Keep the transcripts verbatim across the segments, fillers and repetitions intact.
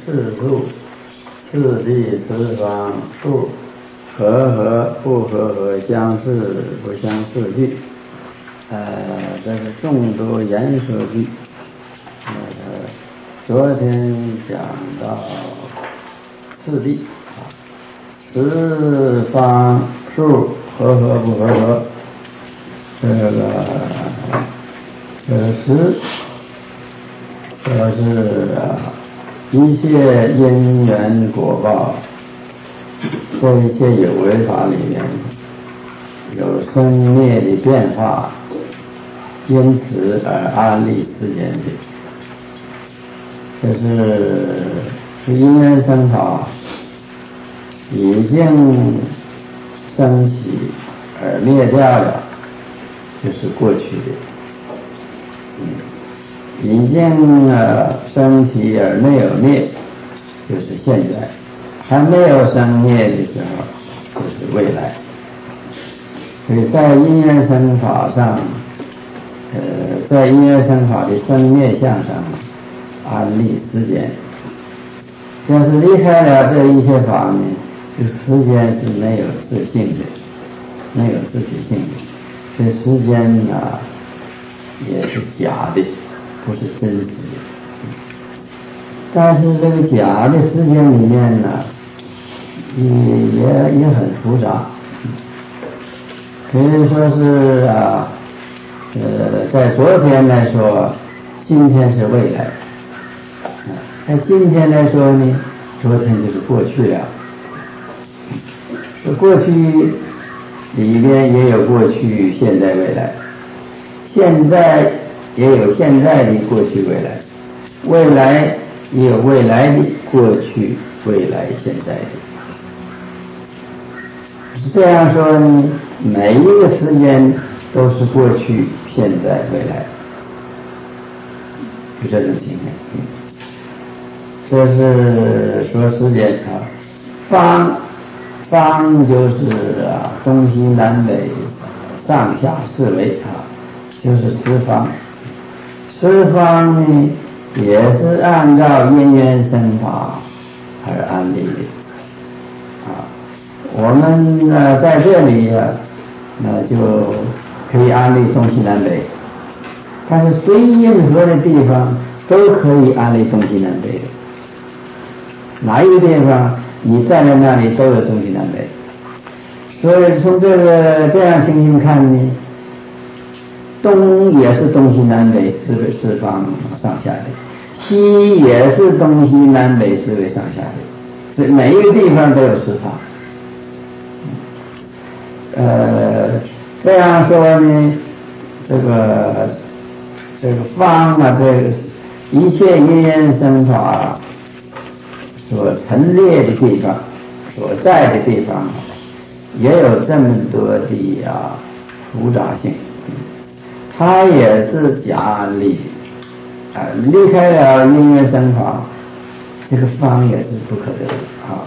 次数、次第、次方、数和合不和合、相似不相似句。呃，这是众多言说句。呃，昨天讲到次第啊，次方数和合不和合，这个这个十说是啊，一切因缘果报，这一切有为法里面有生灭的变化，因此而安立世间的，这是因缘生法已经升起而灭掉了，就是过去的。嗯，已经呃升起而没有灭，就是现在；还没有生灭的时候，就是未来。所以在因缘生法上，呃，在因缘生法的生灭相上安立时间。要是离开了这一切法呢，这时间是没有自性的，没有自己性的，所以时间啊也是假的，不是真实的。但是这个假的时间里面呢，也也也很复杂。可以说是啊，呃，在昨天来说，今天是未来；在今天来说呢，昨天就是过去了。这过去里边也有过去、现在、未来，现在也有现在的过去、未来，未来也有未来的过去、未来、现在的。这样说呢，每一个时间都是过去、现在、未来，就这种情况。这是说时间啊，方方就是啊东西南北上下四维啊，就是十方。十方呢也是按照因缘生法而安立的啊。我们呢在这里啊，那就可以安立东西南北，但是随任何的地方都可以安立东西南北的。哪一个地方你站在那里都有东西南北，所以从这个这样情形看呢，东也是东西南北四维四方上下的，西也是东西南北四维上下的，所以每一个地方都有四方。呃，这样说呢，这个这个方啊，这个一切因缘生法所陈列的地方，所在的地方，也有这么多的啊复杂性，它也是假安立的啊。离开了因缘生法，这个方也是不可得的啊。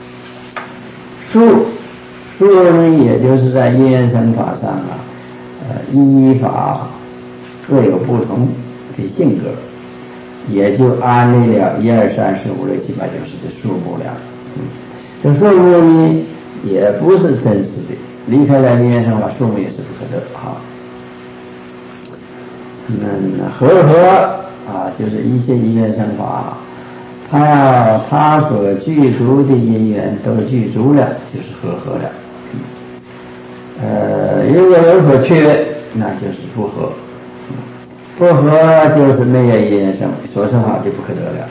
数数呢，也就是在因缘生法上啊，呃，依法各有不同的性格，也就安立了一二三四五六七八九十的数目了。嗯，这数目呢也不是真实的，离开了因缘生法，数目也是不可得啊。那和合啊，就是一切因缘生法，它要它所具足的因缘都具足了，就是和合了。呃，如果有所缺，那就是不合。不合就是没有因缘生，说实话就不可得了。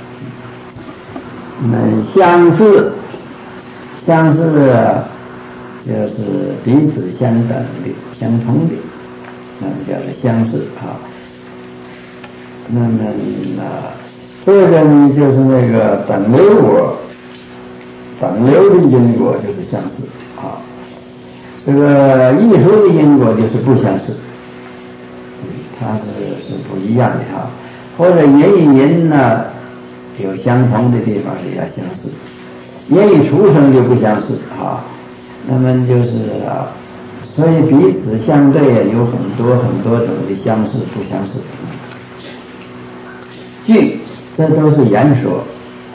那相似，相似就是彼此相等的、相同的，那么叫做相似啊。那么啊，这个呢就是那个等流果，等流的因果就是相似啊。这个艺术的因果就是不相似，它是是不一样的啊。或者人与人呢有相同的地方是要相似，人与畜生就不相似啊。那么就是啊，所以彼此相对有很多很多种的相似不相似。句这都是言说，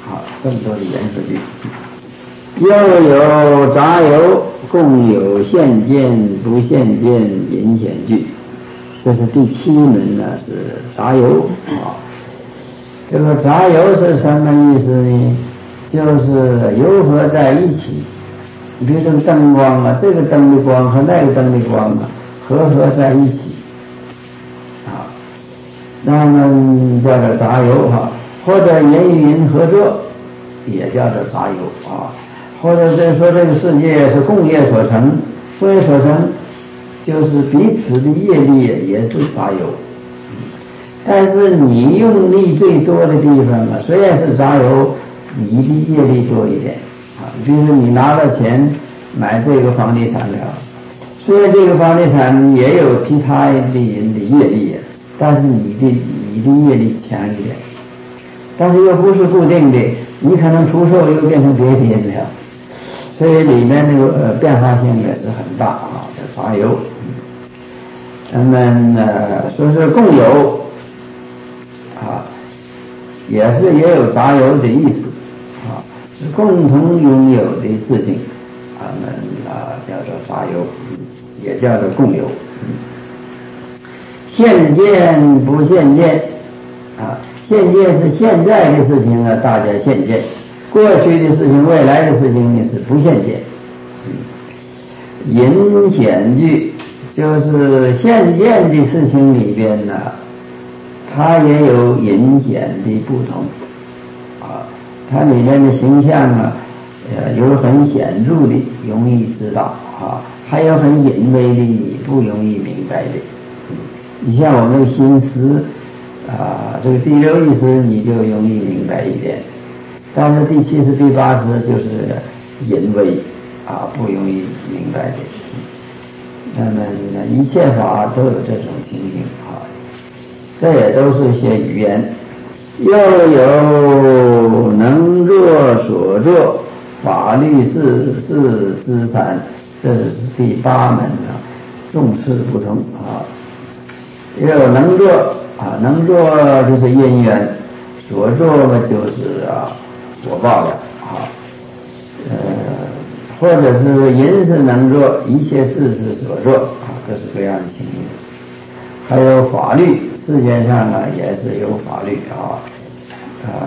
啊，这么多的言说句。又有杂牖，共有现见不现见隐显句，这是第七门呢，是杂牖啊。这个杂牖是什么意思呢？就是牖合在一起，比如这个灯光啊，这个灯的光和那个灯的光啊，合合在一起啊，那么叫做杂牖哈，或者人与人合作，也叫做杂牖啊。或者是说这个世界是共业所成，共业所成就是彼此的业力也是杂牖，但是你用力最多的地方啊，虽然是杂牖，你的业力多一点啊。比如说你拿了钱买这个房地产了，虽然这个房地产也有其他的人的业力，但是你的你的业力强一点，但是又不是固定的，你可能出售又变成别的人了。所以里面那个呃变化性也是很大啊，叫杂牖。那么呃说是共有啊，也是也有杂牖的意思啊，是共同拥有的事情，他们啊叫做杂牖，也叫做共有。现见不现见啊，现见是现在的事情呢，大家现见。过去的事情、未来的事情呢是不现见。隐显句就是现见的事情里边呢，它也有隐显的不同啊，它里面的形象啊，呃，有很显著的容易知道啊，还有很隐微的你不容易明白的。你像我们的心思啊，这个第六意识你就容易明白一点。但是第七十、第八十就是隐微啊，不容易明白的。那么一切法都有这种情形啊，这也都是一些语言。又有能作所作，法律事事资产，这是第八门啊，重视不同啊。又有能作啊，能作就是因缘，所作嘛就是啊。果报了啊，呃，或者是人是能做，一切事是所做啊，各式各样的情形。还有法律，世界上呢也是有法律啊，啊，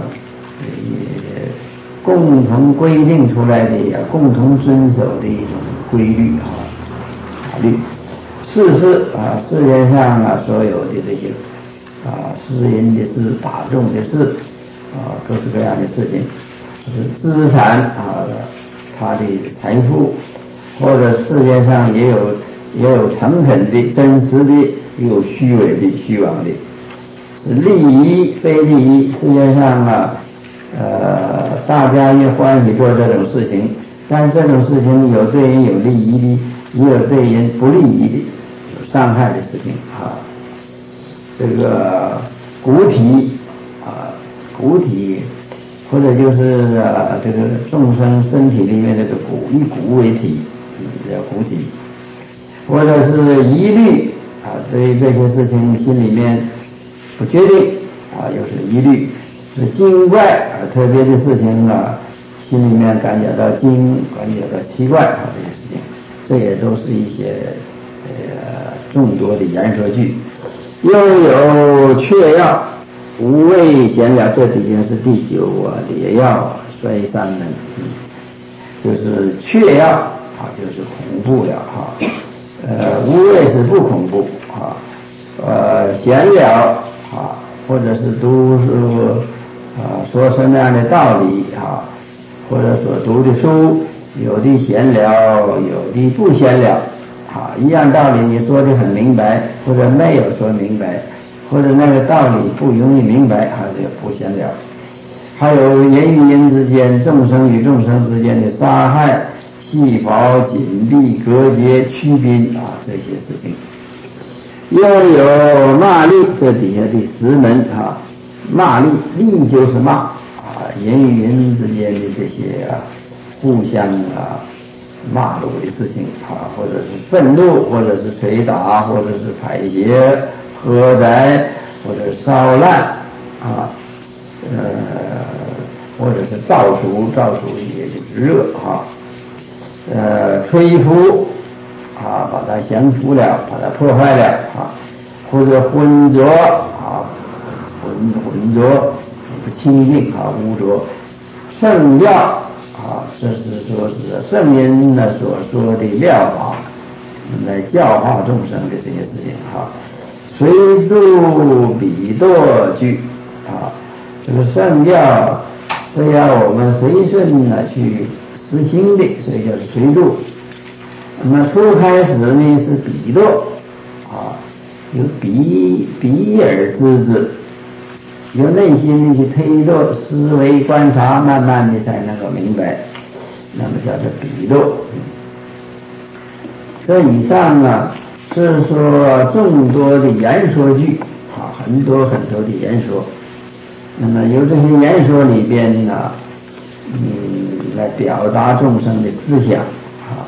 共同规定出来的，共同遵守的一种规律啊，法律。事事啊，世界上啊所有的这些啊，私人的事、大众的事啊，各式各样的事情。资产啊，他的财富，或者世界上也有也有诚恳的、真实的，也有虚伪的、虚妄的，是利益非利益。世界上啊，呃，大家也欢喜做这种事情，但是这种事情有对人有利益的，也有对人不利益的，有伤害的事情啊。这个骨体啊，骨体。或者就是啊，这个众生身体里面这个骨，以骨为体，叫骨体。或者是疑虑啊，对于这些事情心里面不决定啊，又是疑虑。是惊怪啊，特别的事情啊，心里面感觉到惊，感觉到奇怪啊，这些事情，这也都是一些呃众多的言说句。又有确要。无畏闲聊，这底下是第九啊，也要衰三门，就是确要啊，就是恐怖了哈。呃，无畏是不恐怖啊，呃，闲聊啊，或者是读书啊，说什么样的道理啊，或者所读的书，有的闲聊，有的不闲聊啊，一样道理你说的很明白，或者没有说明白。或者那个道理不容易明白，还是不闲聊。还有人与人之间、众生与众生之间的杀害、细胞紧闭、隔绝、区别啊，这些事情。又有骂力，这底下第十门啊，骂力，力就是骂啊，人与人之间的这些啊，互相啊骂辱的事情啊，或者是愤怒，或者是捶打，或者是排泄。喝宅或者烧烂啊，呃，或或者是燥暑，燥暑也就是热哈，呃，吹拂啊，把它降服了，把它破坏了啊，或者浑浊啊，浑浑浊不清净啊，污浊。圣教啊，这是说是圣人呢所说的料法，来教化众生的这些事情啊。随度彼堕句啊，这个圣教是要我们随顺呢去实行的，所以叫随度。那么初开始呢是彼堕啊，由彼彼而知之，由内心的去推动思维观察，慢慢的才能够明白，那么叫做彼堕。这以上呢是说众多的言说句啊，很多很多的言说。那么由这些言说里边呢，嗯，来表达众生的思想啊。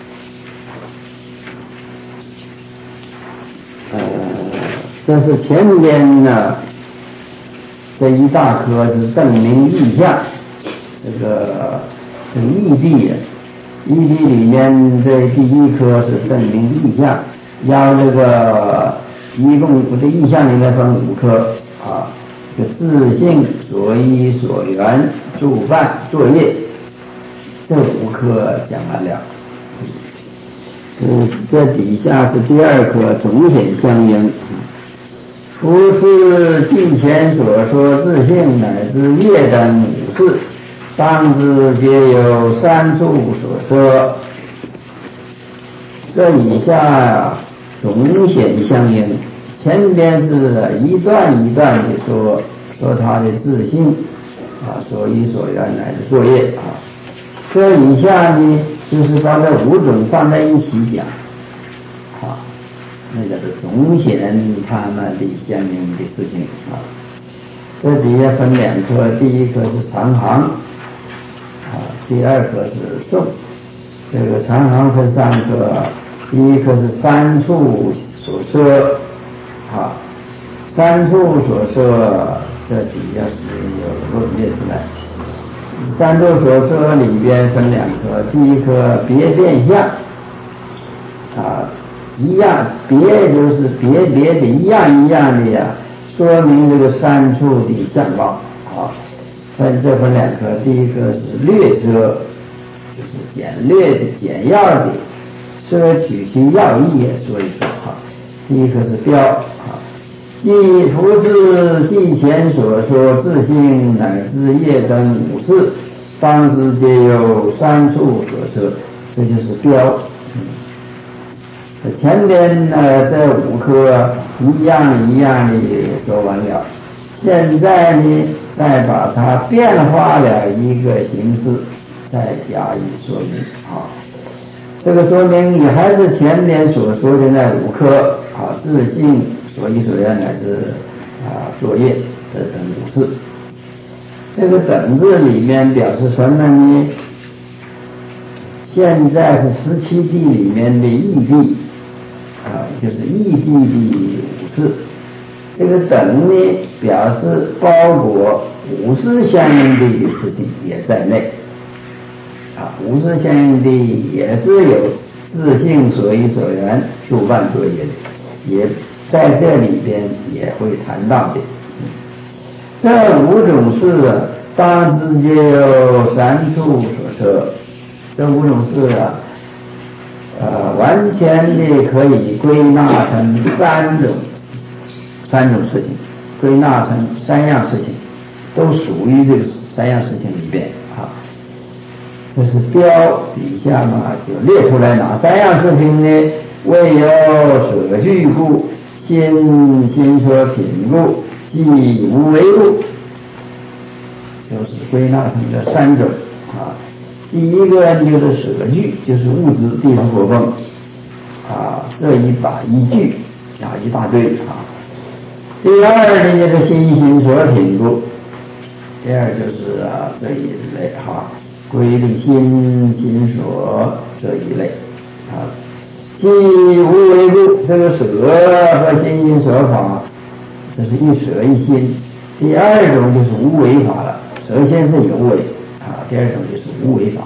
呃，这是前边呢这一大科是证明意象，这个这个义谛啊，义谛里面这第一科是证明意象，要这个一共这意象里面分五科啊，这自性、所依、所缘、住办、作业，这五科讲完了。是这底下是第二科总显相应。夫是近前所说自性乃至业等五事，当知皆有三处所说。这以下总显相应，前边是一段一段的说说他的自性啊，所依所缘乃至作业啊。这以下呢，就是把这五种放在一起讲啊。那个是总显他们的相应的事情啊。这底下分两科，第一科是长行啊，第二科是颂。这个长行分三科，第一科是三处所说啊，三处所说，这底下是有论列出来。三处所说里边分两科，第一科别变相啊。一样，别就是别别的一样一样的呀，说明这个三处的相貌啊。分这分两科，第一个是略遮，就是简略的简要的摄取其要义说一说哈。第一个是标啊，即夫是近前所说自性乃至业等五事，当知皆有三处所说，这就是标。前边呢这五科一样一样的说完了，现在呢再把它变化了一个形式，再加以说明啊。这个说明也还是前边所说的那五科啊，自性、所依所缘乃至啊作业这等五事。这个等字里面表示什么呢？现在是十七地里面的义谛啊，就是义谛的五事。这个等呢，表示包括五事相应的事情也在内啊，五事相应的也是有自性、所依所缘、住办作业的，也在这里边也会谈到的。这五种事当知皆有三处所说，这五种事啊，呃，完全的可以归纳成三种，三种事情，归纳成三样事情，都属于这个三样事情里边啊。这是标底下嘛，就列出来哪三样事情呢？未有舍具故，心心所品故，即无为故，就是归纳成这三种啊。第一个就是舍具，就是物质地方火风啊，这一大一句啊一大堆啊。第二呢就是心心所品故，第二就是啊这一类哈、啊，归的心心所这一类啊。即无为故，这个舍和心心所法，这是一舍一心。第二种就是无为法了， 首先是有为啊，第二种就是无为法。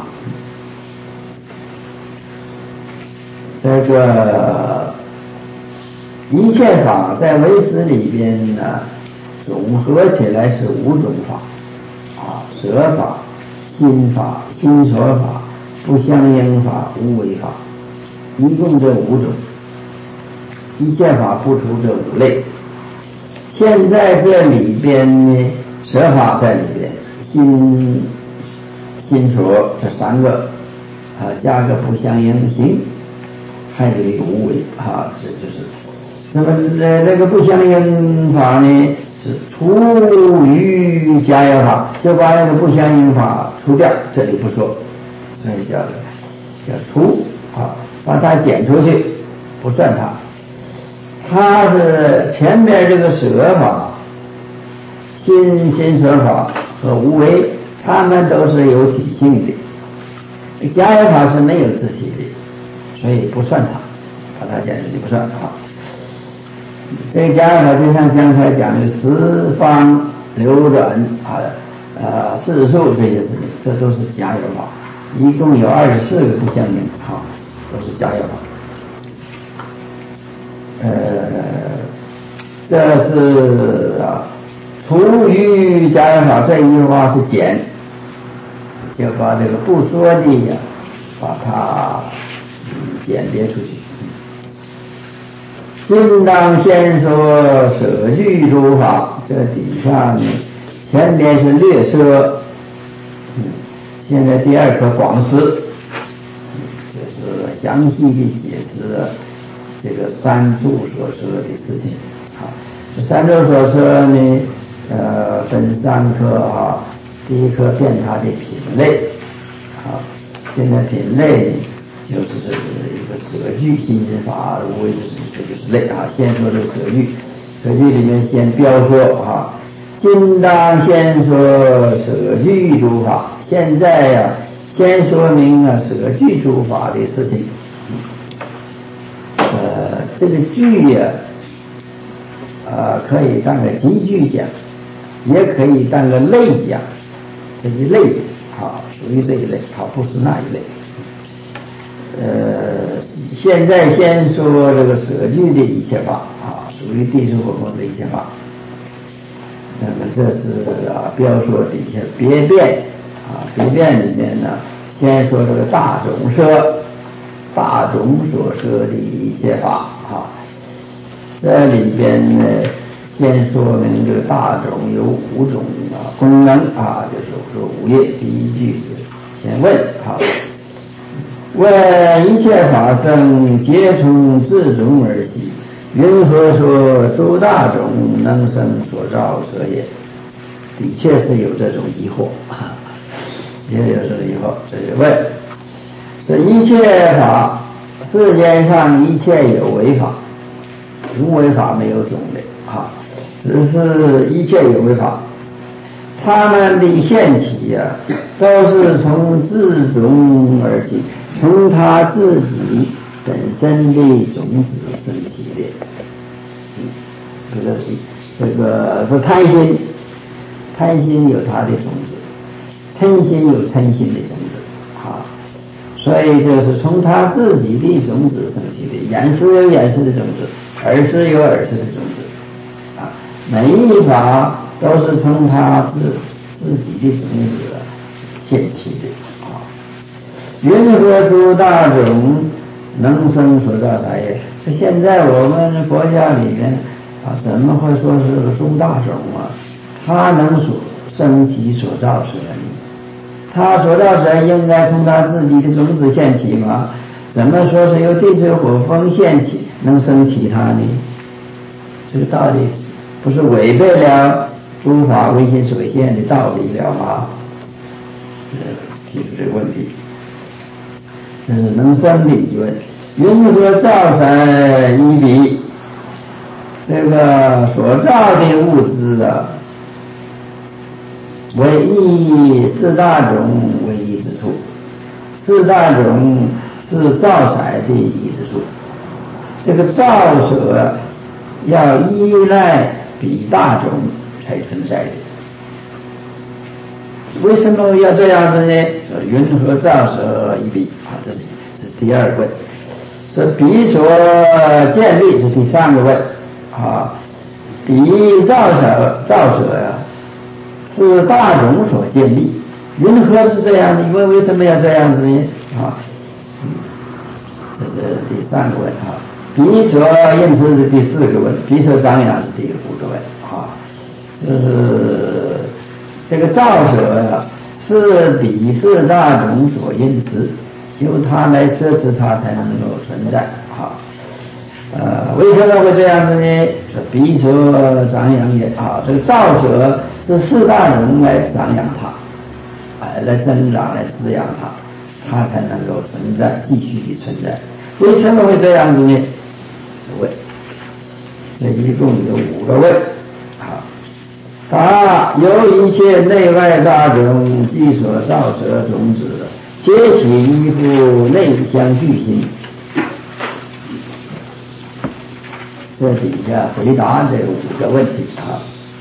这个一切法在唯识里边呢，总合起来是五种法啊：舍法、心法、心所法、不相应法、无为法，一共这五种。一切法不出这五类。现在这里边呢，舍法在里边，心、心所这三个啊，加个不相应行，还有一个无为啊，这就是那么那那个不相应法呢，是除于假有法，就把那个不相应法除掉，这里不说，所以叫叫除啊，把它减出去，不算它。它是前面这个舍法、心心所法和无为，它们都是有体性的，假有法是没有自体的，所以不算它，把它减出去不算啊。这个假有法就像刚才讲的十方流转啊、呃世数这些事情，这都是假有法，一共有二十四个不相应啊，都是假有法。呃，这是啊，除于假有法这一句话是减，就把这个不说的呀，把它减别出去。今当先说舍具诸法，这底下呢，前面是略说，嗯，现在第二课广释，就是详细的解释这个三处所说的事情啊。这三处所说呢，呃，分三科啊。第一科辨它的品类啊，现在品类就是这个一个舍具心心法，无为就是这就是类啊。先说这个舍具，舍具里面先标说啊，今当先说舍具诸法。现在呀、啊，先说明啊舍具诸法的事情。呃，这个具呀、啊，呃，可以当个集句讲，也可以当个类讲，这一类啊，属于这一类，啊，不是那一类。呃，现在先说这个舍具的一切法啊，属于地水火风的一切法。那么这是啊，标说底下别辩啊，别辩里面呢，先说这个大种舍。大种所说的一切法啊，这里边呢，先说明这个大种有五种啊功能啊，就是说五页第一句是先问啊，问一切法生皆从自种而起，云何说诸大种能生所造舍也？的确是有这种疑惑啊，也有这种疑惑，这就问。这一切法，世间上一切有为法，无为法没有种类啊，只是一切有为法，他们的现起呀、啊，都是从自种而起，从他自己本身的种子生起的。这个这个不贪心，贪心有他的种子，嗔心有嗔心的种子啊。所以就是从他自己的种子生起的，眼识有眼识的种子，耳识有耳识的种子，啊，每一法都是从他自自己的种子现起的啊。云何诸大种能生所造啥也？这现在我们国家里面啊，怎么会说是诸大种啊？他能所生起所造什么？他所造者应该从他自己的种子现起吗？怎么说是由地水火风现起，能生其他呢？这个道理不是违背了诸法唯心所现的道理了吗？提出这个问题，这是能生的疑问。云何造成一比？这个所造的物质啊，为一四大种为一之处，四大种是造色的一之处。这个造色要依赖比大种才存在的。 为什么要这样子呢？说云和照舍一比啊，这是是第二问。说比所建立是第三个问啊，比照舍照舍呀、啊、是大种所建立，云和是这样的，因为为什么要这样子呢？啊，这是第三个问啊。比所因此是第四个问，比所长养是第五个问啊，就是这个照舍呀、啊、是比是大种所因持，由它来摄持它才能够存在啊。呃，为什么会这样子呢？比所长养也啊，这个照舍是四大种来长养它，哎，来增长来滋养它，它才能够存在，继续的存在。为什么会这样子呢？问，这一共有五个问啊。答：由一切内外大种，即所照舍种子，皆起依附内相续心。这底下回答这五个问题啊。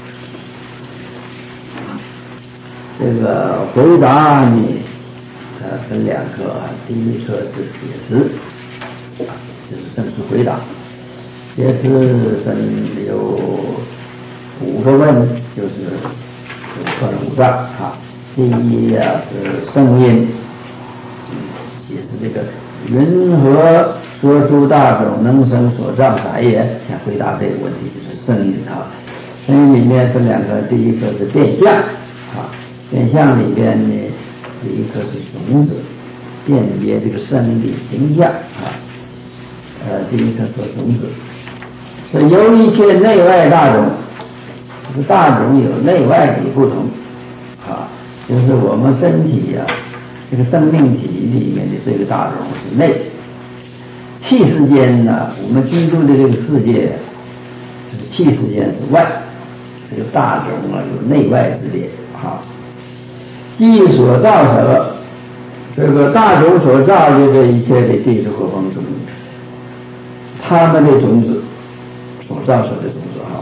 这个回答呢，呃，分两科啊。第一科是解释，就是正式回答。解释分有五个问，就是分五段啊。第一啊是声音，解释这个云何说出大种能生所造啥也，想回答这个问题就是声音啊。声音里面分两个，第一个是变相啊，变相里边呢，第一个是种子，辨别这个生理形象啊。呃，第一个说种子。是由一切内外大种，这个大种有内外的不同啊，就是我们身体呀、啊，这个生命体里面的这个大种是内，气世间呢，我们居住的这个世界，就是气世间是外，这个大种啊有内外之别啊。即所造者，这个大种所造的这一切的地水火风种子，它们的种子。所造舍的种子哈，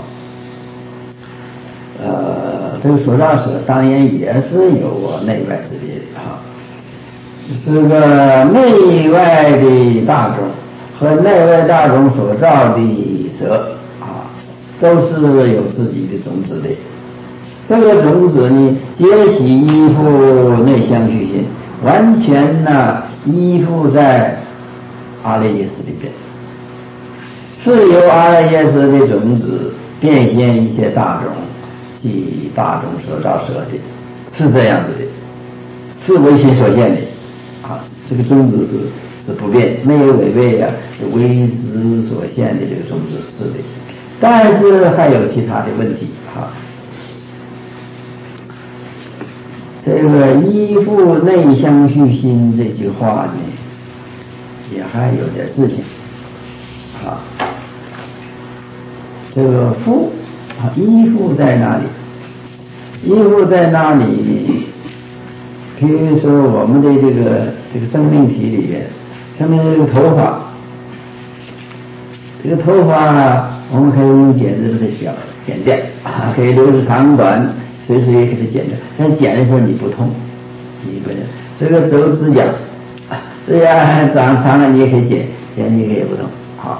呃，这个所造舍当然也是有内外之别的哈。这个内外的大种和内外大种所造的舍啊，都是有自己的种子的。这个种子呢，皆系依附内相续心，完全呢依附在阿赖耶识里边。是由阿赖耶识的种子变现一些大种，即大种所造舍的，是这样子的，是唯心所现的啊。这个种子是是不变，没有违背啊，唯识所现的这个种子是的，但是还有其他的问题啊。这个依附内相续心这句话呢，也还有点事情啊。这个附啊，依附在哪里？依附在哪里？比如说我们的这个这个生命体里面，像那个头发，这个头发呢，我们可以用剪子给它剪剪掉啊，可以留着长短，随时也给它剪掉。但剪的时候你不痛，你不这个手指甲，指甲长长了你也可以剪，剪你也不痛，好。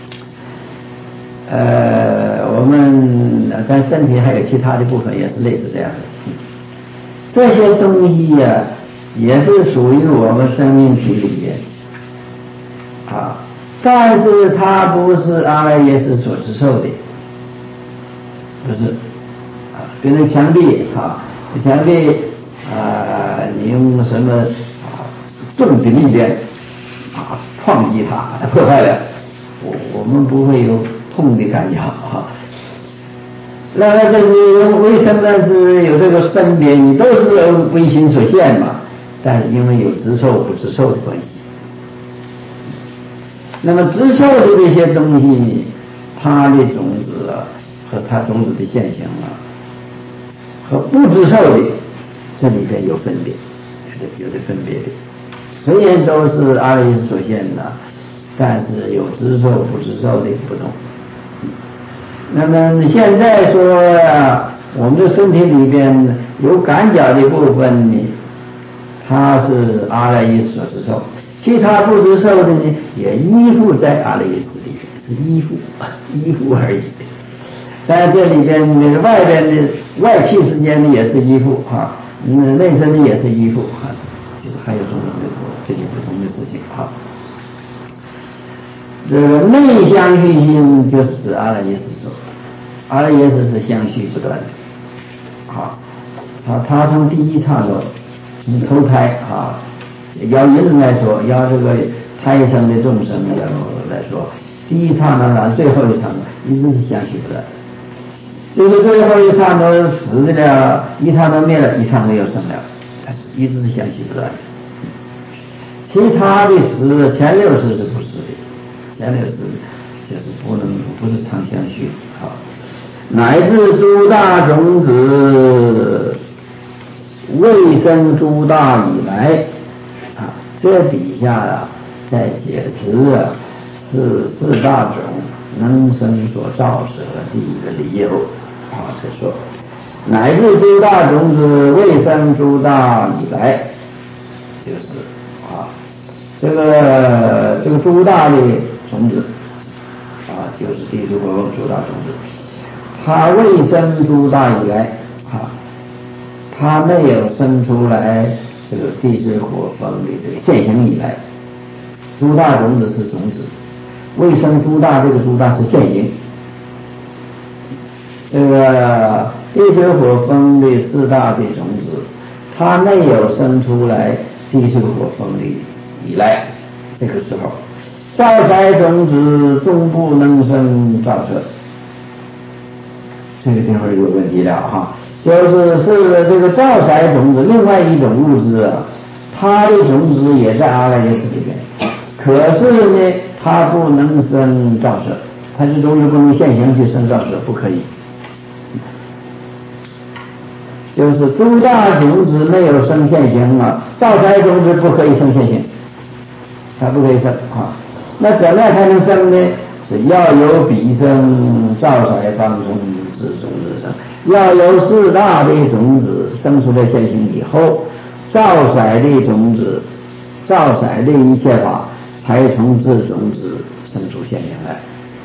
呃，我们但身体还有其他的部分也是类似这样的，这些东西呀、啊，也是属于我们生命体里面啊，但是它不是阿赖耶识所知受的，不是啊，比如墙壁啊，墙壁啊，你用什么啊重的力量啊撞击它，破坏了，我我们不会有痛的感觉啊。那么这是为什么是有这个分别？你都是唯心所现嘛，但是因为有知受不知受的关系。那么知受的这些东西，它的种子啊和它种子的现象啊，和不知受的这里边有分别，有的分别的。虽然都是阿赖耶识所现的，但是有知受不知受的不同。那么现在说、啊、我们的身体里边有感觉的部分呢，它是阿赖耶识所知受，其他不知受的呢，也依附在阿赖耶识里面，是依附依附而已。在这里边那个外边的外气之间呢，也是依附啊，嗯，内身呢也是依附啊，其实还有种种的这些不同的事情啊。这个内相续心就是指阿赖耶识所，阿赖耶识是相续不断的，啊，他他从第一刹那从投胎啊，要人来说，要这个胎生的众生要来说，第一刹那到最后一刹那一直是相续不断，就是最后一刹那死了，一刹那灭了，一刹那又生了，它是一直是相续不断的。其他的死前六识是不是的？前六识就是不能不是常相续啊，乃至诸大种子未生诸大以来啊，这底下啊在解释啊是四大种能生所造舍的一个理由啊，这说乃至诸大种子未生诸大以来，就是啊这个这个诸大的种子啊，就是地水火风诸大种子，它未生诸大以来啊，它没有生出来这个地水火风的这个现行以来，诸大种子是种子，未生诸大，这个诸大是现行。这个地水火风的四大的种子，它没有生出来地水火风的以来，这个时候造色种子终不能生造色，这个地方有问题了哈，就是是这个造色种子另外一种物质啊，它的种子也在阿赖耶识里面，可是呢它不能生造色，它是种子不能现行去生造色，不可以。就是诸大种子没有生现行啊，造色种子不可以生现行，它不可以生啊。那怎么样才能生呢？是要有彼生造色方从自种子生，要有四大的种子生出来现行以后，造色的种子，造色的一切法才从自种子生出现行来。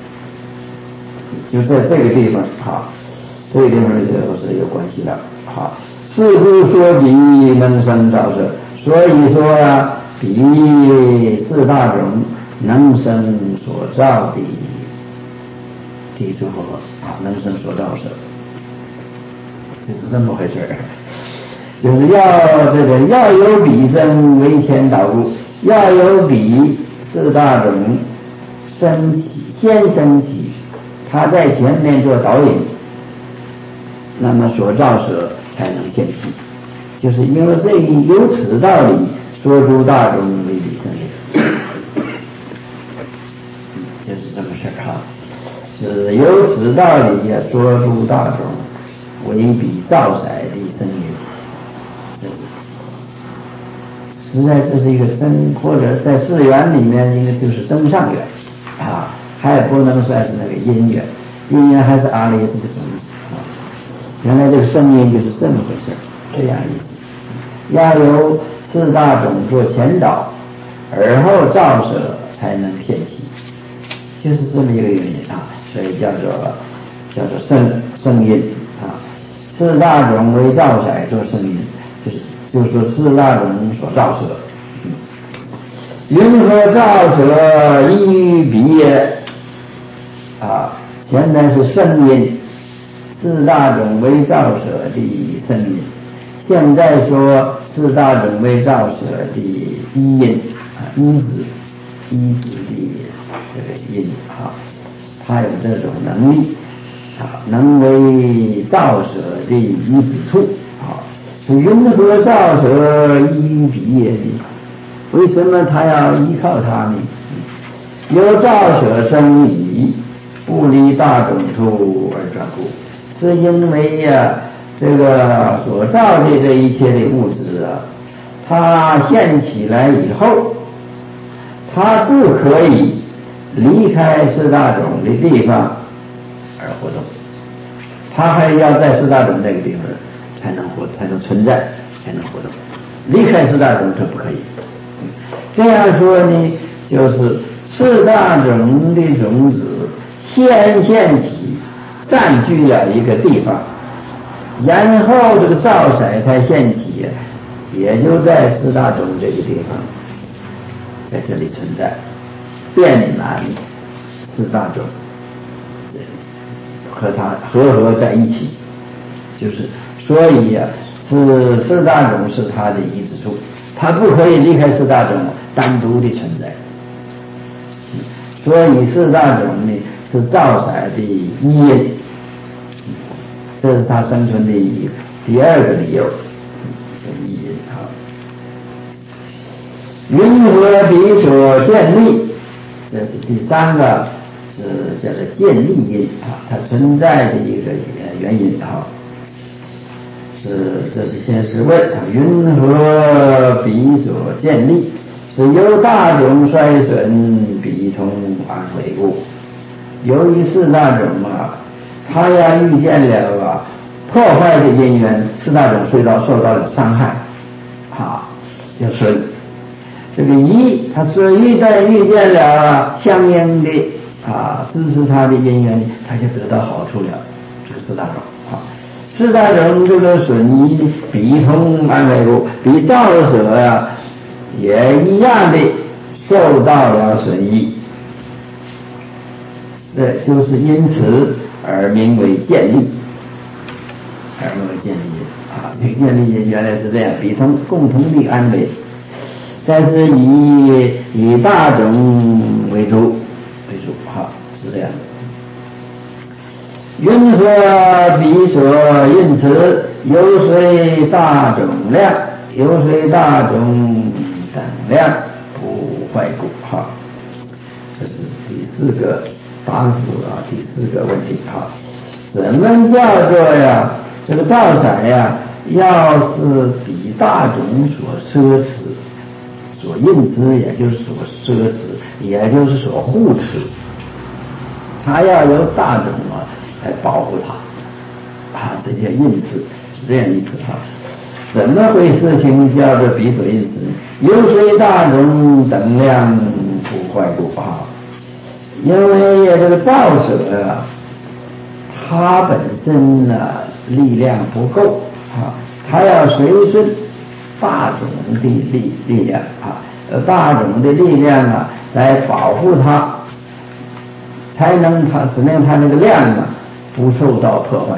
就在这个地方啊，这个地方就是有关系了。好，是故说彼能生造色，所以说啊，彼四大种能生所造的地水火风啊，能生所造色，就是这么回事儿。就是要这个要有彼生为前导故，要有彼四大种升起先升起，他在前面做导引，那么所造色才能现起，就是因为这一有此道理，说诸大种为彼生也，就是这么事儿哈。是有此道理呀，说诸大种为彼造色的生也。实在这是一个真，或者在四缘里面应该就是真上缘啊，还不能算是那个因缘，因缘还是阿赖耶识的种子啊。原来这个声音就是这么回事，这样意思。要有四大种做前导，而后造色才能现起，就是这么一个原因啊，所以叫做叫做声声音啊。四大种为造色做声音，就是就是说四大种所造色。云何造色依于彼也啊？前面是声音，四大种为造色的声音，现在说四大种为造色的依音啊，依子依子的这个音啊，它有这种能力啊，能为造色的依子处啊。云何造色依于彼也呢？为什么他要依靠它呢？由造色生理，不离大种处而转故，是因为呀、啊，这个所造的这一切的物质啊，它现起来以后，它不可以离开四大种的地方而活动，它还要在四大种这个地方才能活，才能存在，才能活动。离开四大种这不可以。这样说呢，就是四大种的种子先现体占据了一个地方，然后这个造色才现体，也就在四大种这个地方，在这里存在，遍满四大种，和它合合在一起，就是所以啊，是四大种是它的一之处，它不可以离开四大种单独的存在。所以四大种呢是造色的一因，这是它生存的第二个理由，这一因啊。云何彼所建立？这是第三个，是叫做建立因啊，它存在的一个原因啊。是，这是先是问啊，云何彼所建立？是由大种衰损，彼同安为故。由于四大种啊，它要遇见了啊破坏的因缘，四大种受到受到了伤害，啊，就损。这个一，它所遇的遇见了相应的啊支持它的因缘，它就得到好处了。这是四大种啊。四大种这个损益，彼同安为故，比造舍呀也一样的受到了损益，这就是因此而名为建立，而名为建立啊。这个建立原来是这样，彼同共同的安危，但是以以大种为主为主哈，是这样的。云何彼所应持？由随大种量，由随大种等量，不坏故哈。这是第四个答复啊，第四个问题哈。怎么叫做呀？这个造色呀，要是比大种所奢侈、所应持，也就是所奢侈，也就是所护持，它要由大种啊来保护它啊，这些因此是这样意思哈。怎么回事情叫做彼所应持呢？由随大种等量不坏故啊。因为这个造舍啊，它本身呢、啊、力量不够啊，它要随顺大种的力力量啊，呃大种的力量啊来保护它，才能它使令它那个量啊不受到破坏。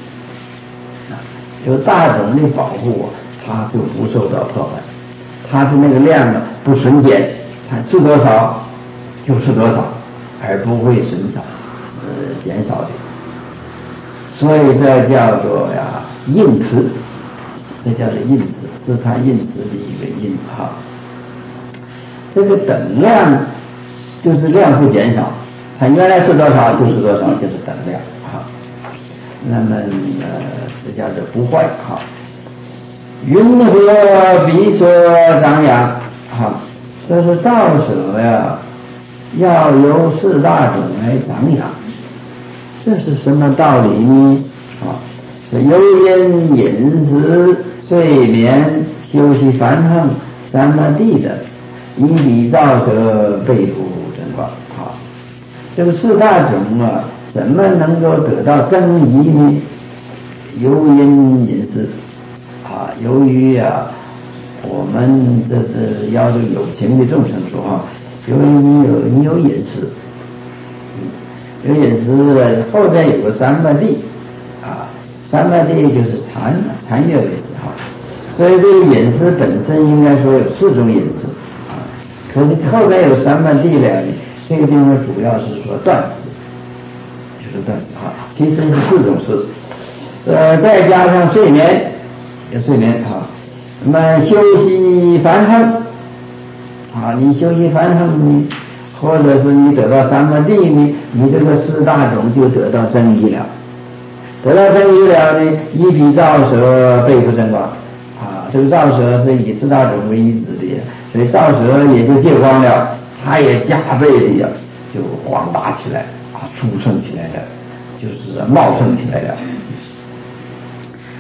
有大种的保护，它就不受到破坏，它的那个量啊不损减，它是多少就是多少，而不会损少呃减少的。所以这叫做呀应持，这叫做应持，是它应持的一个因哈。这个等量就是量不减少，它原来是多少就是多少，就是等量哈。那么呃这叫做不坏哈。云何彼所长养哈？这是造舍呀要由四大种来长养，这是什么道理呢？啊，这由因饮食、睡眠、休息、繁横三摩地的，以彼造舍背土真光啊。这个四大种啊，怎么能够得到增益呢？由因饮食啊，由于啊，我们这这要是有情的众生说啊，由于你有你有饮食，有饮食后边有个三摩地啊，三摩地就是禅禅悦为食哈，所以这个饮食本身应该说有四种饮食啊，可是后边有三摩地了，这个地方主要是说断食，就是断食哈，其实是四种食。呃，再加上睡眠，睡眠啊，那么休息繁横啊，你休息繁横呢，或者是你得到三摩地呢，你这个四大种就得到增益了，得到增益了呢，以彼造舍背土真光啊，这个造舍是以四大种为一指的，所以造舍也就借光了，它也加倍的呀，就广大起来啊，殊胜起来了，就是茂盛起来了。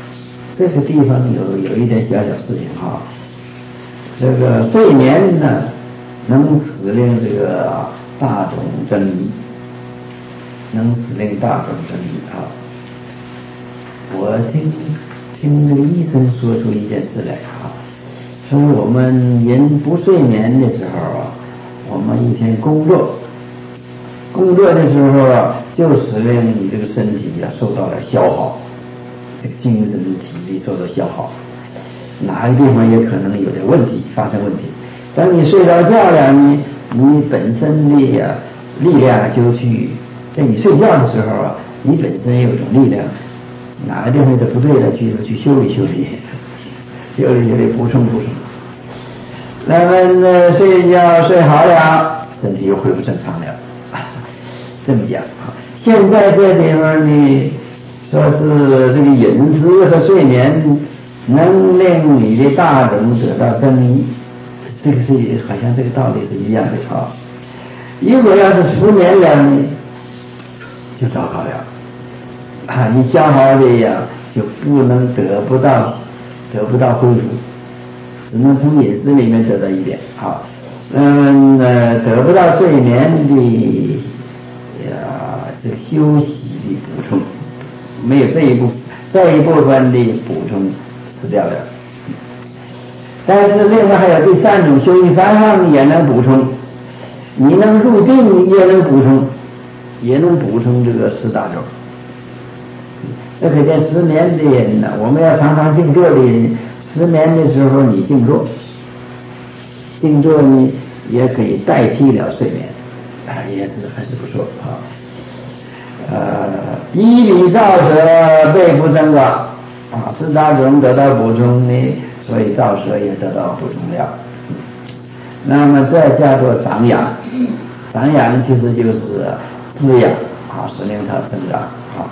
这个地方有有一点小小事情哈，这个睡眠呢能使令这个大众真理，能使令大众真理啊。我听听那个医生说出一件事来啊，说我们人不睡眠的时候啊，我们一天工作，工作的时候啊，就使令你这个身体啊受到了消耗，精神体力受到消耗，哪个地方也可能有点问题发生问题。等你睡着觉了，你你本身的呀力量就去，在你睡觉的时候啊，你本身有种力量，哪个地方的不对了，去去修理修理，修理修理补充补充。那么呢，睡觉睡好了，身体又恢复正常了。这么讲啊，现在这地方呢，说是这个饮食和睡眠能令你的大众得到真理，这个是好像这个道理是一样的啊。如果要是失眠了呢，就糟糕了啊！你消耗的呀，就不能得不到得不到恢复，只能从饮食里面得到一点啊。嗯，呃，得不到睡眠的呀，这个休息的补充，没有这一部这一部分的补充失掉了。但是另外还有第三种休息方向也能补充，你能入定也能补充，也能补充这个四大洲。这可见失眠的人呢，我们要常常静坐的人，失眠的时候你静坐，静坐呢也可以代替了睡眠，啊，也是还是不错啊。呃，一比照舌背部增广啊，四大种得到补充呢，所以照舌也得到补充了。那么这叫做长养，长养其实就是滋养啊，使令它增长啊。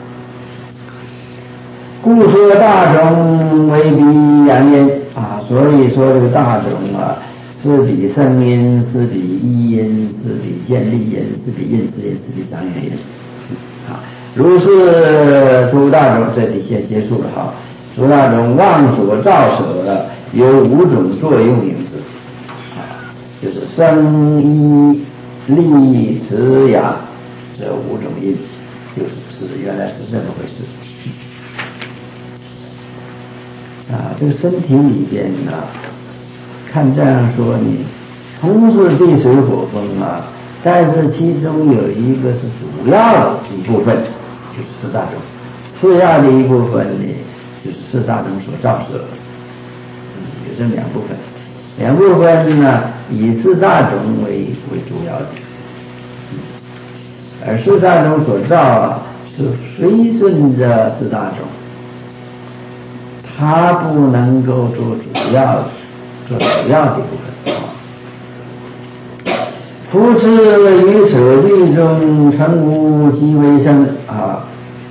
故说大种为比阳阴啊，所以说这个大种啊，是比声音，是比一音，是比见力音，是比印字音，是比长养音啊。如是诸大种，这里先结束了哈。诸大种妄所照舍有五种作用因子啊，就是声、一、力、持、养这五种因，就是是原来是这么回事。啊，这个身体里边啊，看这样说呢，同是地水火风啊，但是其中有一个是主要的一部分，就是四大种；次要的一部分呢，就是四大种所照射。嗯，有这两部分，两部分呢以四大种为为主要的，嗯，而四大种所照啊，是随顺着四大种。它不能够做主要的，做主要的部分。夫此于舍句中成无即为生啊。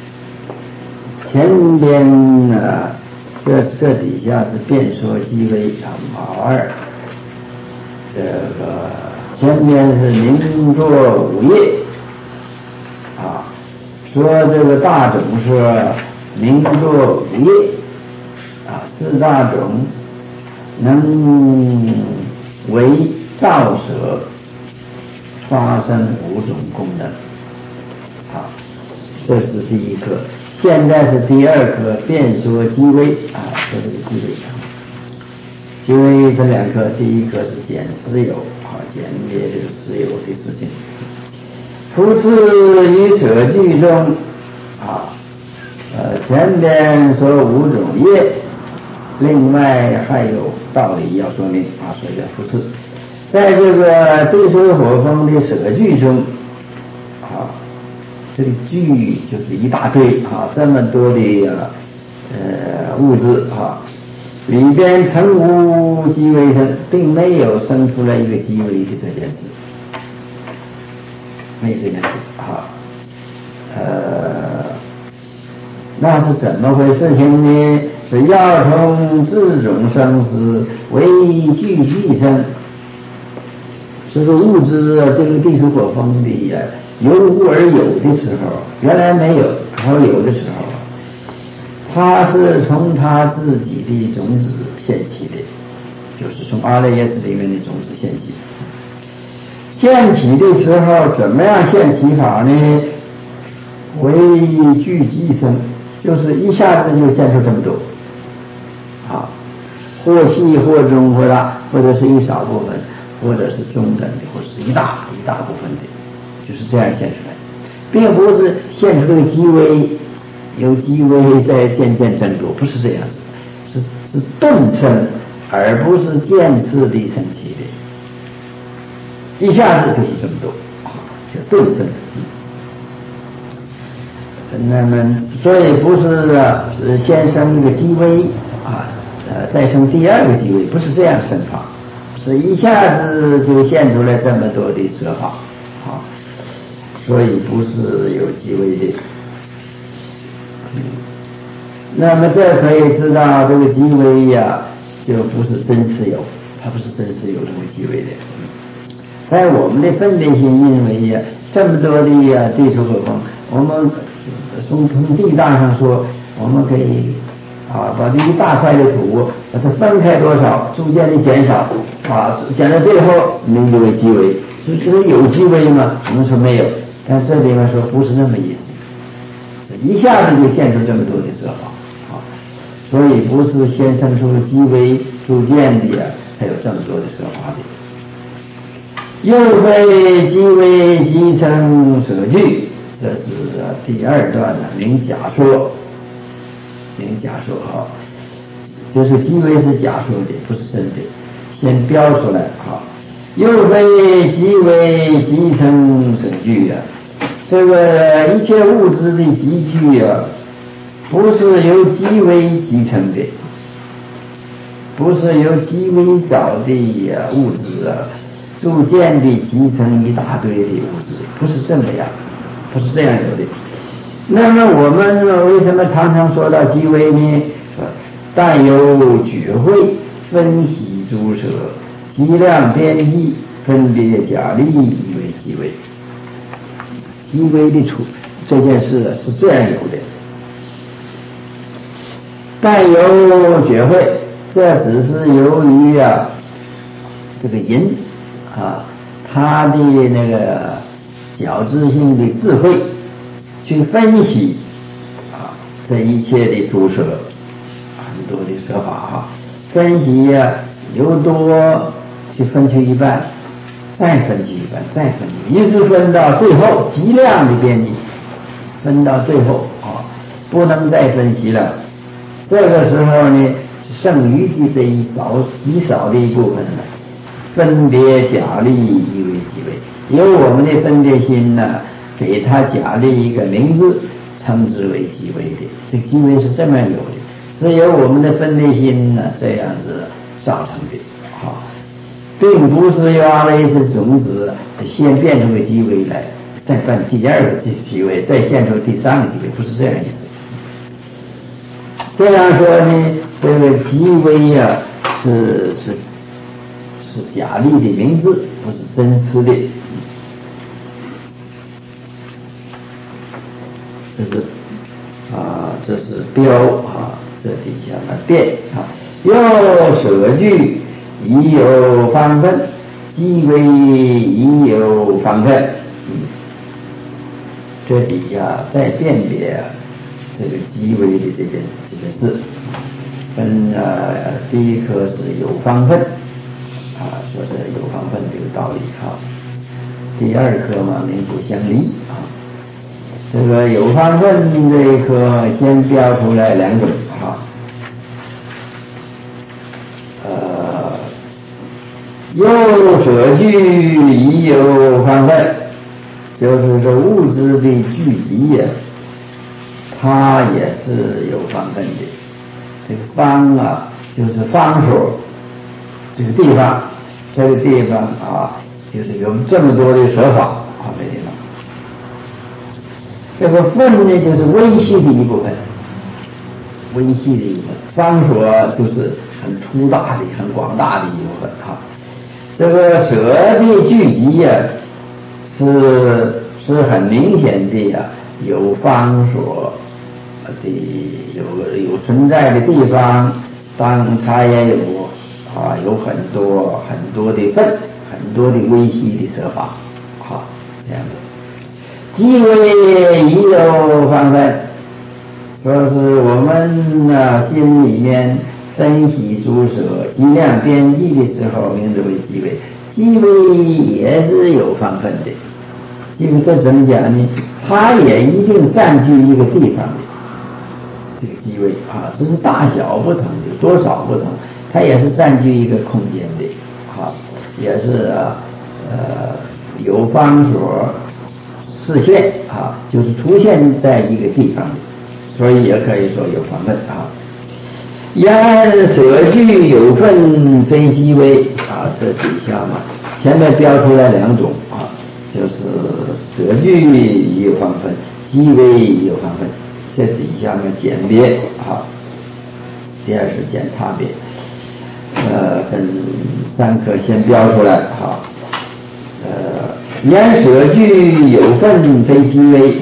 前边呢、啊，这这底下是辩说即为啊卯二，这个前边是明作午夜啊，说这个大种是明作午夜。啊，四大种能为照舍发生五种功能啊，这是第一课。现在是第二课，辩说机微啊，说这个机微啊，机微分两课，第一课是讲实有啊，讲灭这个实有的事情。夫次于舍句中啊，呃，前边说五种业。另外还有道理要说明啊，所以叫复次。在这个地水火风的舍句中啊，这个句就是一大堆啊，这么多的呃物质啊，里边成无即为生，并没有生出来一个即为的这件事，没有这件事啊，呃，那是怎么回事情呢？是要从自种生死为具必生，所以说物质啊，这个地水火风的呀，由无而有的时候，原来没有，然后有的时候， 它是从它自己的种子现起的，就是从阿赖耶识里面的种子现起。现起的时候怎么样现起法呢？为聚集生，就是一下子就现出这么多啊，或细或中或大，或者是一少部分，或者是中等的，或者是一大一大部分的，就是这样现出来，并不是现出这个极微，由极微再渐渐增多，不是这样子，是是顿生，而不是渐次的升起的，一下子就是这么多，叫顿生。那么，所以不是啊，是先生一个极微啊，呃，再生第二个极微，不是这样生法，是一下子就现出来这么多的色法啊，所以不是有极微的。嗯，那么这可以知道，这个极微呀，就不是真实有，它不是真实有这个极微的。在我们的分别心认为呀，这么多的呀地处可风，我们从从地大上说，我们可以啊把这一大块的土把它分开多少，逐渐的减少啊，减到最后能就为极微，就是有极微吗？我们说没有，但这里面说不是那么意思，一下子就现出这么多的色法啊，所以不是先生出极微，逐渐的呀才有这么多的色法的。又非极微即成舍具，这是第二段的明假说，明假说啊，就是极微是假说的，不是真的，先标出来啊。又非极微即成舍具啊，这个一切物质的集聚啊，不是由极微集成的，不是由极微少的物质啊逐渐的集成一大堆的物质，不是这么样，不是这样有的。那么我们为什么常常说到极微呢？但有觉慧分析诸舍，极量边际，分别假立，以为极微。极微的处这件事是这样有的。但有觉慧，这只是由于啊这个人啊，他的那个矫治性的智慧去分析啊这一切的诸舍，很多的舍法哈，分析呀、啊、由多去分去一半，再分去一半，再分去，一直分到最后极量的边际，分到最后啊，不能再分析了。这个时候呢，剩余的这一少极少的一部分呢，分别假立以为极微，由我们的分别心呢，给它假立一个名字，称之为极微的。这极微是这么有的，是由我们的分别心呢这样子造成的啊，并不是由阿赖耶识种子先变成个极微来，再办第二个极微，再现出第三个极微，不是这样意思。这样说呢，这个极微呀、啊，是是是假立的名字，不是真实的。这是啊，这是标啊，这底下的变啊，又舍具已有方分，极微已有方分。嗯，这底下再辨别啊。这个极微的这件这件事，分呃第一颗是有方分啊，说是有方分这个道理啊。第二颗嘛，名不相离啊。这个有方分这一颗先标出来两种啊，呃，又舍具已有方分，就是这物质的聚集呀、啊。它也是有方分的，这个方啊，就是方所，这个地方，这个地方啊，就是有这么多的舍法啊，这地方。这个分呢，就是微细的一部分，微细的一部分，方所就是很粗大的、很广大的一部分啊。这个舍的聚集呀、啊，是是很明显的呀、啊，有方所的有有存在的地方，当它也有啊有很多很多的分，很多的微细的设法，好这样的。即为已有方分，说是我们呢心里面分析诸舍计量编辑的时候，名字为即为。即为也是有方分的，因为这怎么讲呢？它也一定占据一个地方的这个即为啊，只是大小不同的，多少不同，它也是占据一个空间的啊，也是啊呃有方所视现啊，就是出现在一个地方的，所以也可以说有方分啊。然舍具有分非即为啊，这底下嘛，前面标出来两种啊，就是舍具有方分，即为有方分，这底下面简别啊。第二是简差别，呃，分三个先标出来哈。呃，然舍具有分非即为，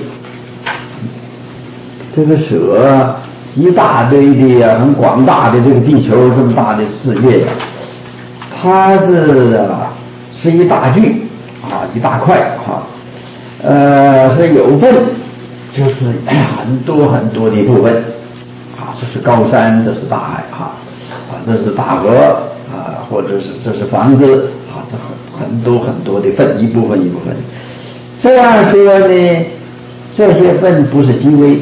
这个舍。一大堆的很广大的这个地球这么大的世界，它是啊是一大句啊一大块啊，呃是有分，就是很多很多的部分啊，这是高山，这是大海哈啊，这是大河啊，或者是这是房子啊，这很很多很多的分，一部分一部分。这样说呢，这些分不是即为。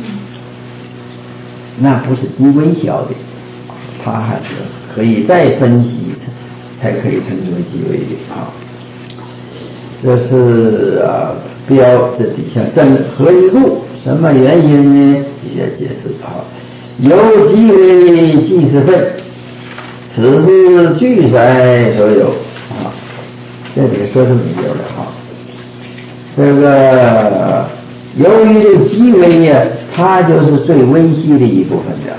那不是极微小的，它还是可以再分析才可以称之为极微的啊。这是啊标这底下正何以入，什么原因呢？也解释啊。有极微即是分，此是聚散所有啊。这里说这么一个了啊。这个由于这个极微呀。它就是最微细的一部分的，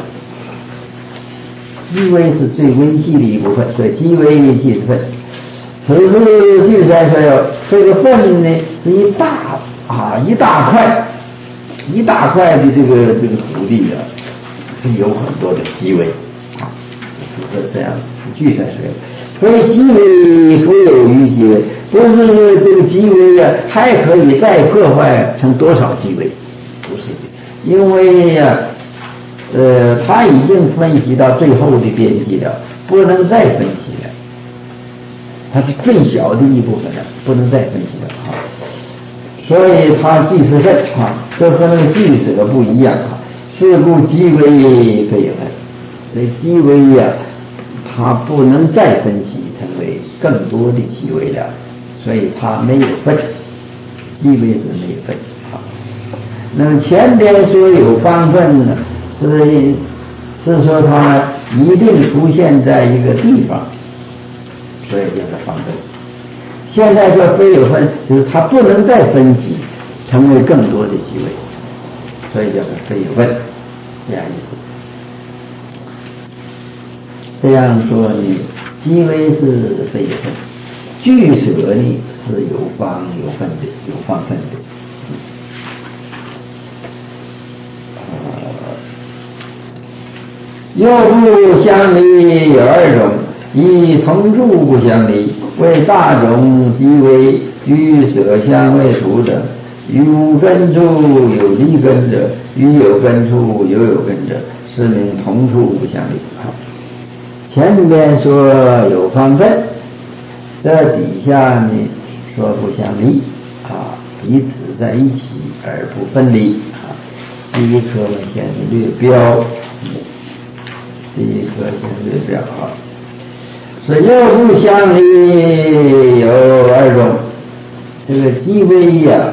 即微是最微细的一部分，所以即微即是分。此是聚散所有，这个分呢是一大啊一大块，一大块的这个这个土地啊，是有很多的即微啊，是这样，是聚散所有。所以即微不有余即微，不是说这个即微啊还可以再破坏成多少即微，不是的。因为呀，呃，他已经分析到最后的边际了，不能再分析了。它是最小的一部分了，不能再分析了啊。所以它即是分啊，这和那个俱舍不一样啊。是故即为非有分，所以即为呀，它不能再分析成为更多的即为了，所以它没有分，即为是没有分。那么前边说有方分呢，是是说它一定出现在一个地方，所以叫做方分。现在说非有分，就是它不能再分析成为更多的即为，所以叫做非有分，这样意思。这样说呢，即为是非有分，俱舍呢是有方有分的，有方分的。又不相离有二种，一同住不相离，为大种即为与舍相为处者，与无根处有离根者，与有根处有有根者，是名同处不相离。前面说有方分，这底下呢说不相离啊，彼此在一起而不分离啊。第一课我先略标。第一个先略表啊，所以又不相离有二种，这个即为呀，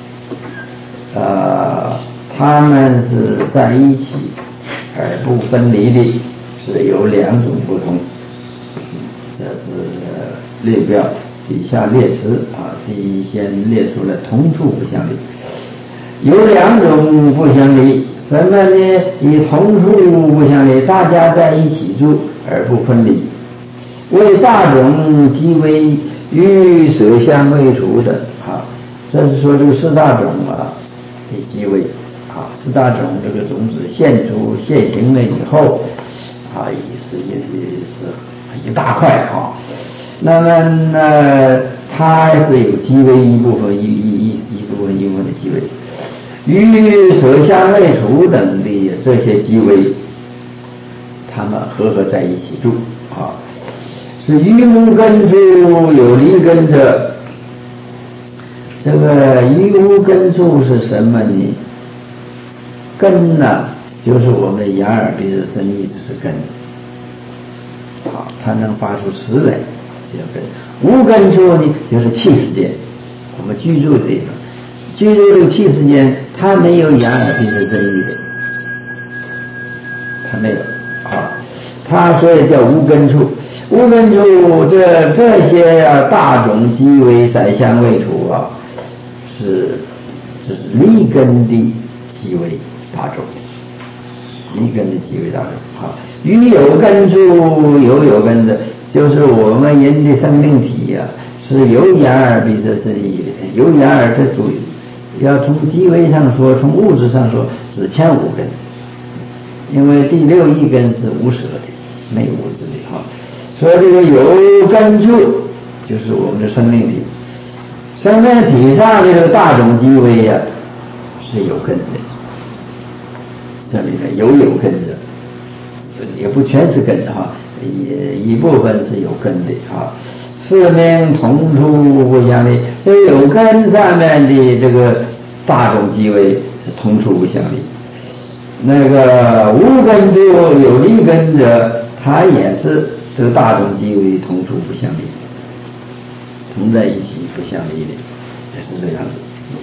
呃，他们是在一起而不分离的，是有两种不同。这是列表底下列示啊，第一先列出了同处不相离，有两种不相离。什么呢？以同处不相离，大家在一起住而不分离。为大种即为与舍相为处的啊，这是说这个四大种啊的即为啊，四大种这个种子现出现行了以后，啊，也是也也是一大块啊。那么呢，它是有极微一部分，一一一一部分一部分的极微，与色香味触等的这些极微，它们合合在一起住啊。是于无根处有离根者。这个于无根处是什么呢？根呢，就是我们的眼耳鼻舌身意，这是根。好，它能发出词来，这叫根。无根处呢，就是气世间，我们居住的地方，居住这个气世间，它没有眼耳鼻舌身意的，它没有啊，它所以叫无根处。无根处这这些啊大种极微色香味触啊，是这是离根的极微大种，离根的极微大种啊。于有根处有有根的，就是我们人的生命体呀、啊，是有眼耳鼻舌身意的，有眼耳这主要从极微上说，从物质上说是前五根，因为第六一根是无色的，没有物质的啊。说这个有根处就是我们的生命体，生命体上这个大种极微呀、啊、是有根的，这里面有有根的，也不全是根哈，也一部分是有根的啊。四命同处不相离，这有根上面的这个大种极微是同处不相离。那个无根处有离根者，它也是这个大种极微同处不相离，同在一起不相离的，也是这样子。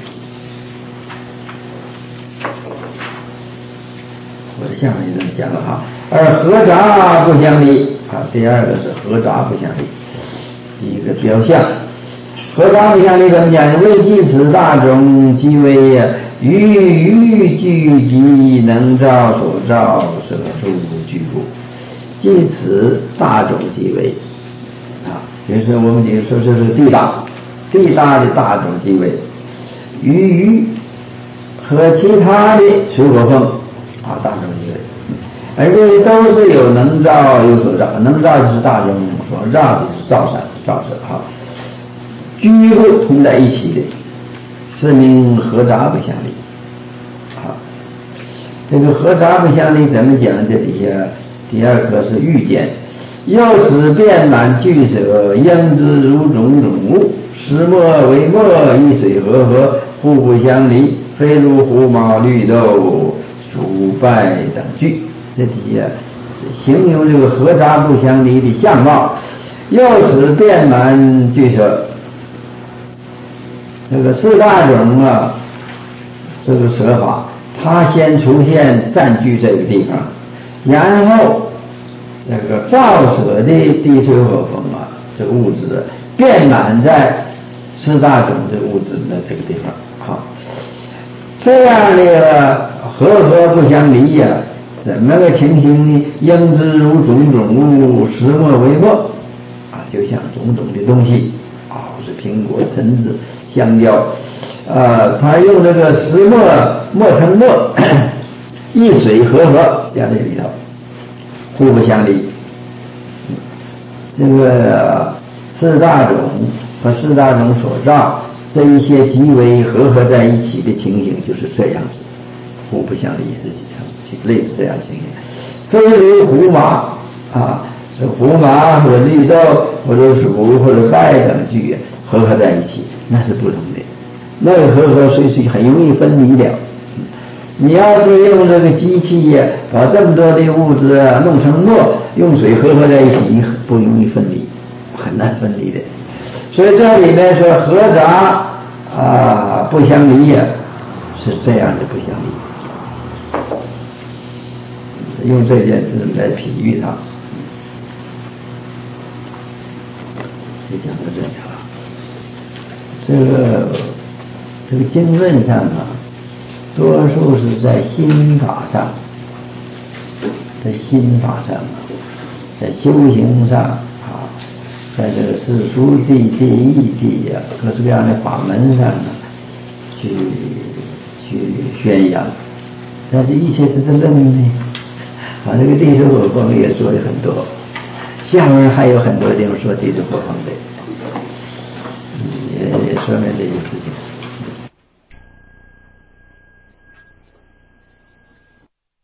我的下面就讲了哈，而合杂不相离啊，第二个是合杂不相离，一个表象。合杂不相离怎么讲？为即此大种极微呀，于于聚集能照所照，舍处具故。即此大种极微啊，就是我们就说这是地大，地大的大种极微，与鱼和其他的水火风啊，大种极微，而这都是有能照有所照，能照就是大种，所照就是照闪照射哈，居不同在一起的，是名合杂不相离啊。这个合杂不相离怎么讲？这底下第二课是欲见，又此遍满俱舍，应之如种种物，石墨为墨，一水和合，互不相离，非如胡毛绿豆薯败等句。这底下形容这个合杂不相离的相貌。又此遍满俱舍，这个四大种啊，这个舍法，它先出现占据这个地方，然后这个照舍的地水火风啊，这个物质遍满在四大种这个物质的这个地方。好，这样的合合不相离呀、啊，怎么个情形呢？应之如种种物，石墨为墨啊，就像种种的东西啊，是苹果、橙子、香蕉，呃，他用这个石墨磨成墨，一水和合在这里头，互不相离。这个四大种和四大种所照这一些极为合合在一起的情形，就是这样子，互不相离是类似这样情形。非如胡麻啊，这胡麻或者绿豆或者薯或者败等句合合在一起，那是不同的。那个合合水水很容易分离掉。你要是用这个机器呀，把这么多的物质啊弄成墨，用水合合在一起，不容易分离，很难分离的。所以这里面说合杂啊不相离呀，是这样的不相离。用这件事来比喻它，就讲到这里了。这个这个经论上啊，多数是在心法上，在心法上啊，在修行上啊，在这个世俗地、地义地呀、各式各样的法门上啊，去去宣扬但是一切是真正的。啊，那个地水火风也说了很多，下面还有很多地方说地水火风的，也也说明这些事情。